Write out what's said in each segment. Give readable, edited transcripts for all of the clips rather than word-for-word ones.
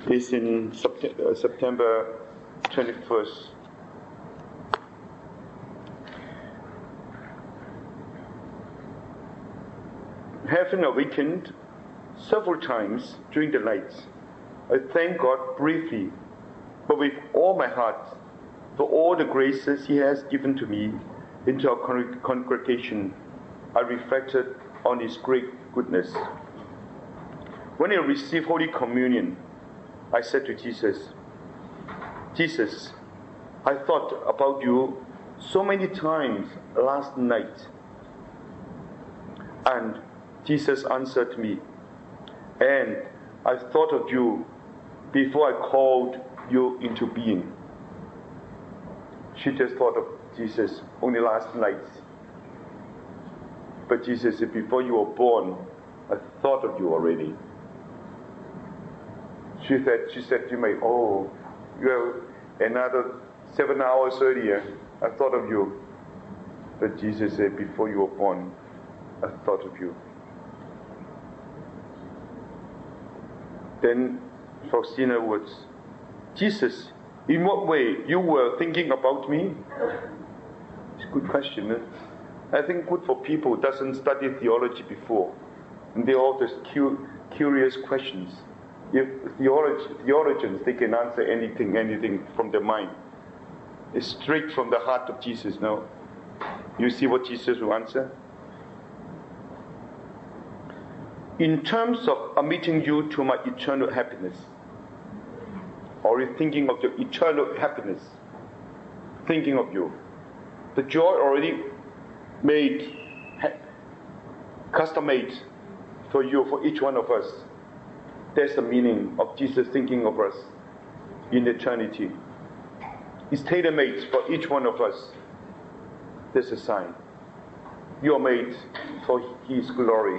is in September 21st. Having awakened several times during the night, I thank God briefly, but with all my heart, for all the graces He has given to me into our congregation. I reflected on His great goodness. When I received Holy Communion, I said to Jesus, Jesus, I thought about you so many times last night. And Jesus answered me, and I thought of you before I called you into being. She just thought of Jesus only last night. But Jesus said, before you were born, I thought of you already. She said to me, oh, you have another 7 hours earlier, I thought of you. But Jesus said, before you were born, I thought of you. Then Faustina words, Jesus, in what way you were thinking about me? It's a good question. I think good for people who doesn't study theology before. And they're all just curious questions. If theologians, they can answer anything from their mind. It's straight from the heart of Jesus. Now, you see what Jesus will answer? In terms of admitting you to my eternal happiness, or thinking of your eternal happiness, thinking of you, the joy already made, custom made for you, for each one of us. That's the meaning of Jesus thinking of us in eternity. It's tailor-made for each one of us. That's a sign. You are made for His glory.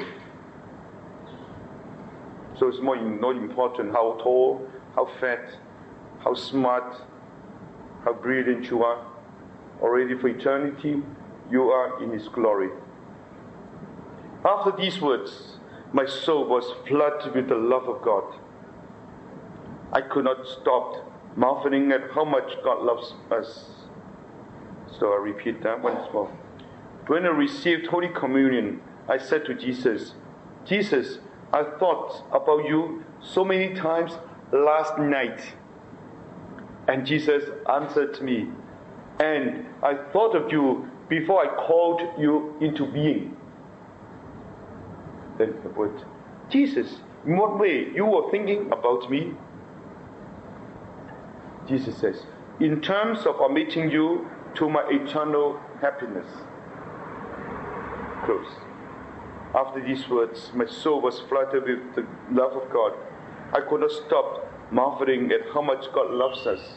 So it's not important how tall, how fat, how smart, how brilliant you are. Already for eternity, you are in His glory. After these words, my soul was flooded with the love of God. I could not stop marveling at how much God loves us. So I repeat that once more. When I received Holy Communion, I said to Jesus, Jesus, I thought about you so many times last night. And Jesus answered me, and I thought of you before I called you into being. Then the word, Jesus, in what way you were thinking about me? Jesus says, in terms of admitting you to my eternal happiness. Close. After these words, my soul was flooded with the love of God. I could not stop marveling at how much God loves us.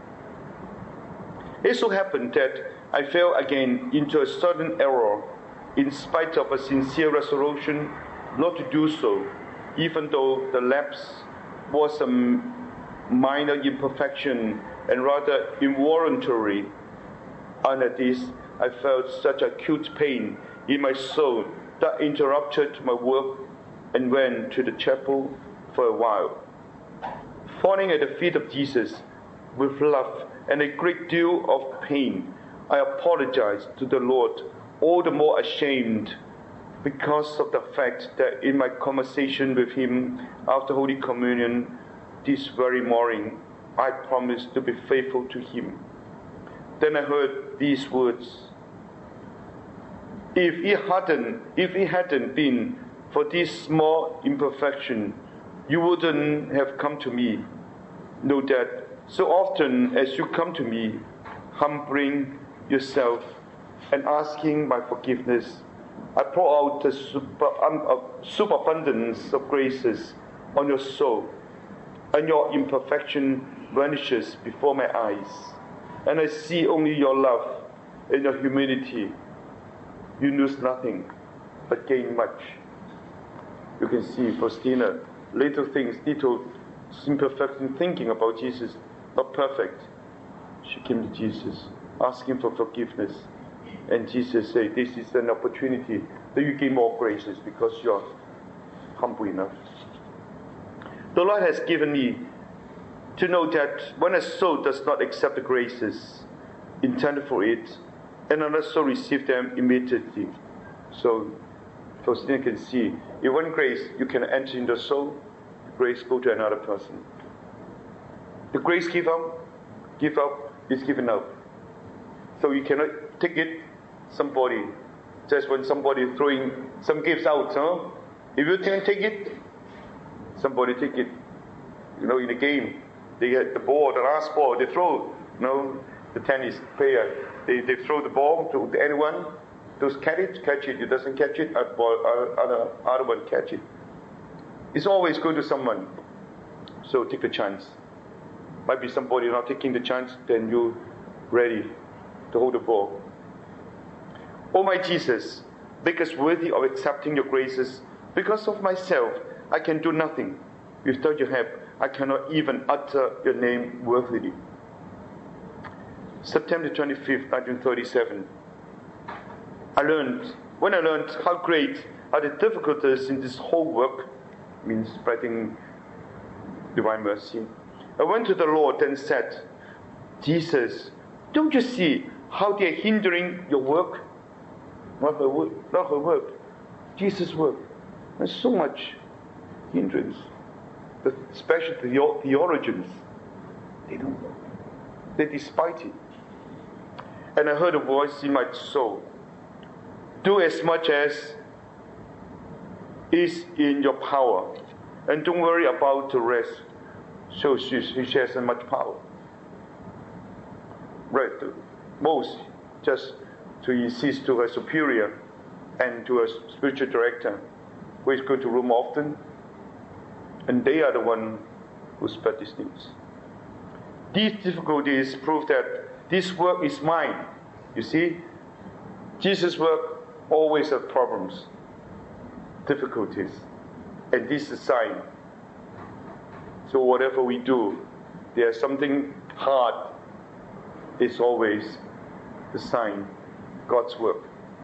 It so happened that I fell again into a sudden error, in spite of a sincere resolution not to do so, even though the lapse was a minor imperfection and rather involuntary. Under this, I felt such acute pain in my soul that interrupted my work and went to the chapel for a while. Falling at the feet of Jesus with love and a great deal of pain, I apologized to the Lord, all the more ashamed because of the fact that in my conversation with Him after Holy Communion this very morning, I promised to be faithful to Him. Then I heard these words, If it hadn't been for this small imperfection, you wouldn't have come to me. Know that so often as you come to me, humbling yourself and asking my forgiveness, I pour out the superabundance of graces on your soul, and your imperfection vanishes before my eyes, and I see only your love and your humility. You lose nothing, but gain much. You can see Faustina, little things, little imperfection, thinking about Jesus, not perfect. She came to Jesus, asking for forgiveness. And Jesus said, this is an opportunity that you gain more graces because you're humble enough. The Lord has given me to know that when a soul does not accept the graces intended for it, another soul receives them immediately. So you can see, if one grace you can enter in the soul, grace go to another person. The grace give up is given up. So you cannot take it, somebody, just when somebody throwing some gifts out, if you can take it, somebody take it. In a game, they get the ball, the last ball, they throw, the tennis player, they throw the ball to anyone, those catch it, you doesn't catch it, other one catch it. It's always go to someone. So take the chance. Might be somebody not taking the chance, then you ready to hold the ball. Oh my Jesus, make us worthy of accepting your graces. Because of myself, I can do nothing. Without your help, I cannot even utter your name worthily. September 25th, 1937. When I learned how great are the difficulties in this whole work, means spreading divine mercy, I went to the Lord and said, Jesus, don't you see how they are hindering your work? Not her work, Jesus' work. There's so much hindrance. Especially the theologians. They despise it. And I heard a voice in my soul. Do as much as is in your power. And don't worry about the rest. So she has so much power. Right. Most just to insist to her superior and to her spiritual director, who is going to room often. And they are the one who spread these news. These difficulties prove that this work is mine. You see, Jesus' work always has problems, difficulties, and this is a sign. So whatever we do, there's something hard. It's always the sign, God's work.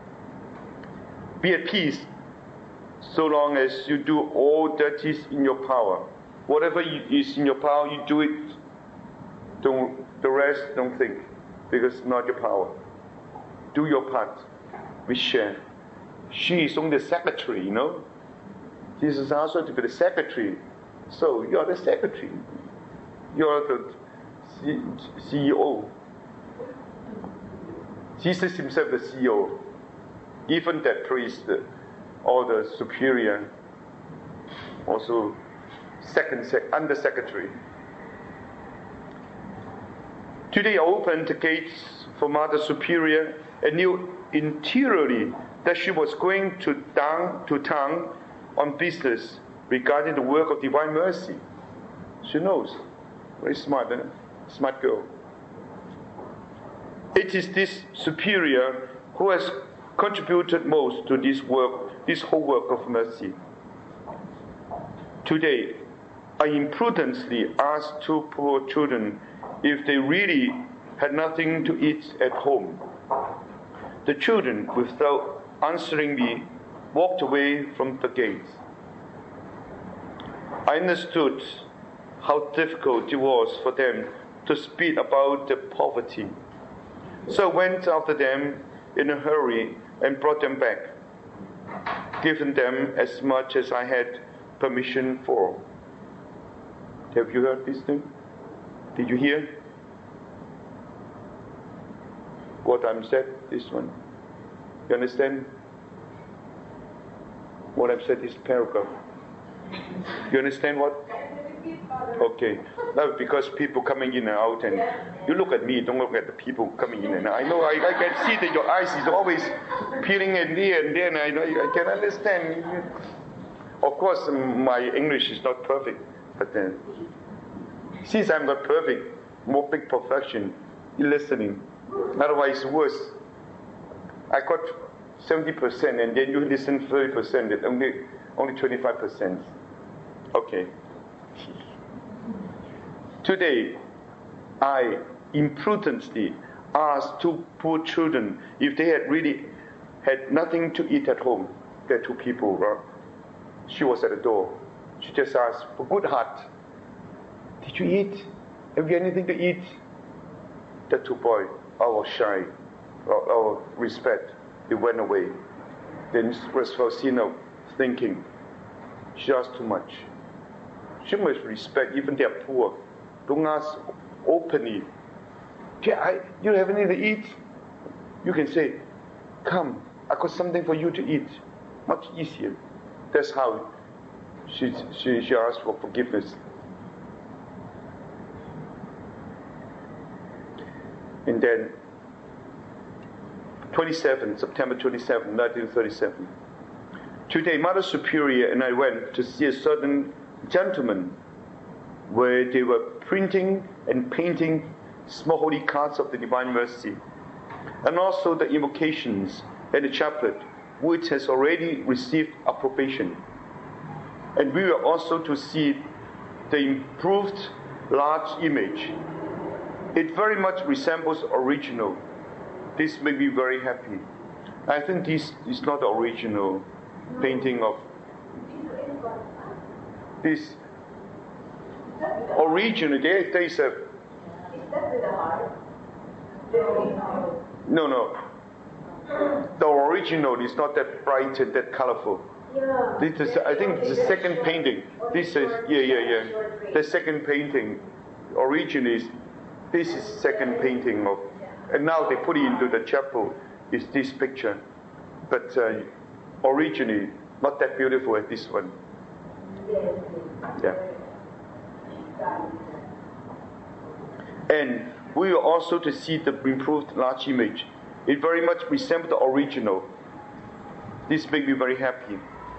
Be at peace, so long as you do all that is in your power. Whatever is in your power, you do it. The rest, don't think, because it's not your power. Do your part. We share. She is only the secretary, Jesus asked her to be the secretary. So you are the secretary. You are the CEO. Jesus himself the CEO. Even that priest, or the superior, also under secretary. Today I opened the gates for Mother Superior and knew interiorly that she was going to town on business regarding the work of divine mercy. She knows. Very smart, smart girl. It is this superior who has contributed most to this work, this whole work of mercy. Today, I imprudently asked two poor children if they really had nothing to eat at home. The children, without answering me, walked away from the gate. I understood how difficult it was for them to speak about their poverty. So I went after them in a hurry and brought them back, giving them as much as I had permission for. Have you heard this thing? Did you hear what I'm said? This one. You understand what I've said? This paragraph. You understand what? Okay. Now because people coming in and out, and you look at me, don't look at the people coming in and out. I know I can see that your eyes is always peeling in here and there, and I can understand. Of course, my English is not perfect, but since I'm not perfect, more big perfection in listening. Otherwise, worse. I got 70%, and then you listen 30%, and only 25%. Okay. Today, I imprudently asked two poor children if they had really had nothing to eat at home. There are two people. She was at the door. She just asked, for good heart, did you eat? Have you anything to eat? The two boys, our shy, our respect, they went away. Then Faustina thinking, she asked too much. She must respect even they are poor. Don't ask openly. You have anything to eat? You can say, come, I got something for you to eat. Much easier. That's how she asked for forgiveness. And then September 27, 1937. Today, Mother Superior and I went to see a certain gentleman where they were printing and painting small holy cards of the Divine Mercy, and also the invocations and the chaplet, which has already received approbation. And we were also to see the improved large image. It very much resembles original. This made me very happy. I think this is not the original painting of this. Original, there is a. No. The original is not that bright and that colorful. This is, I think, it's the second painting. This is, yeah. The second painting, originally, this is second painting of, and now they put it into the chapel. Is this picture, but originally not that beautiful as this one. Yeah. And we were also to see the improved large image. It very much resembled the original. This made me very happy.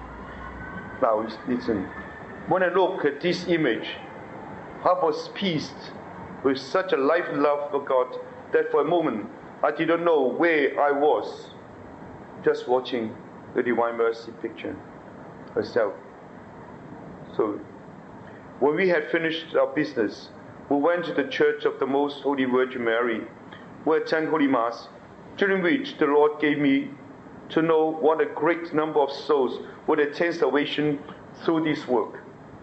Now listen. When I look at this image, I was pleased with such a life and love for God that for a moment I didn't know where I was, just watching the Divine Mercy picture herself. So when we had finished our business, we went to the Church of the Most Holy Virgin Mary. We attended Holy Mass, during which the Lord gave me to know what a great number of souls would attain salvation through this work.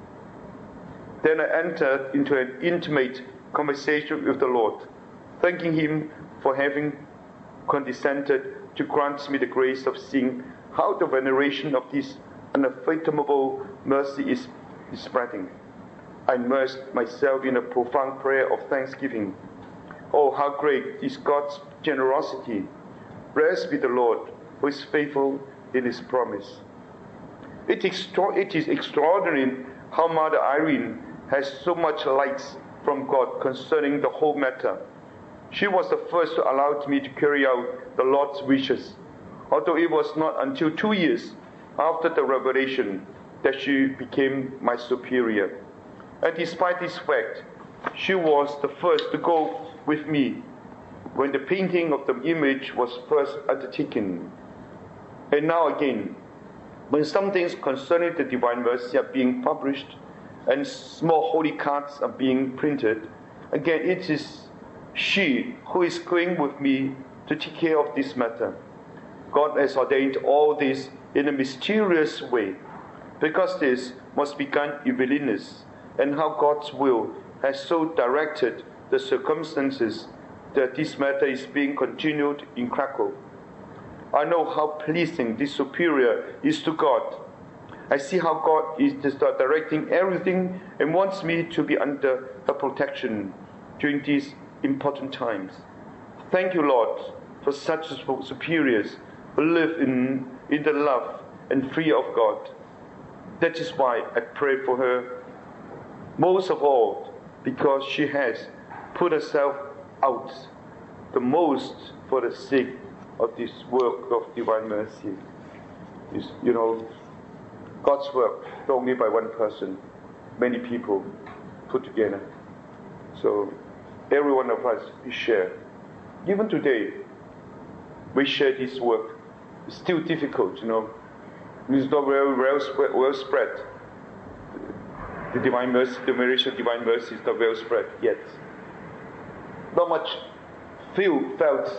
Then I entered into an intimate conversation with the Lord, thanking Him for having condescended to grant me the grace of seeing how the veneration of this unfathomable mercy is spreading. I immersed myself in a profound prayer of thanksgiving. Oh, how great is God's generosity! Blessed be the Lord, who is faithful in His promise. It is extraordinary how Mother Irene has so much light from God concerning the whole matter. She was the first to allow me to carry out the Lord's wishes, although it was not until 2 years after the revelation that she became my superior. And despite this fact, she was the first to go with me when the painting of the image was first undertaken. And now again, when some things concerning the Divine Mercy are being published and small holy cards are being printed, again it is she who is going with me to take care of this matter. God has ordained all this in a mysterious way, because this must be done in willingness, and how God's will has so directed the circumstances that this matter is being continued in Krakow. I know how pleasing this superior is to God. I see how God is directing everything and wants me to be under her protection during these important times. Thank you, Lord, for such superiors who live in the love and fear of God. That is why I pray for her, most of all because she has put herself out the most for the sake of this work of Divine Mercy. God's work, not only by one person, many people put together. So every one of us, we share. Even today, we share this work. It's still difficult, It's not very well spread. The Divine Mercy, the veneration of Divine Mercy is not well spread yet. Not much felt,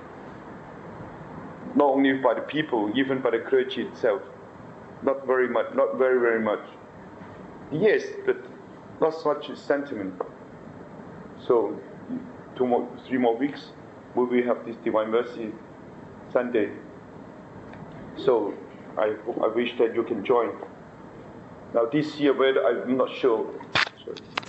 not only by the people, even by the clergy itself. Not very much, not very, very much. Yes, but not such a sentiment. So 3 more weeks, we will have this Divine Mercy Sunday. So I wish that you can join. Now this year, whether I'm not sure. Sorry.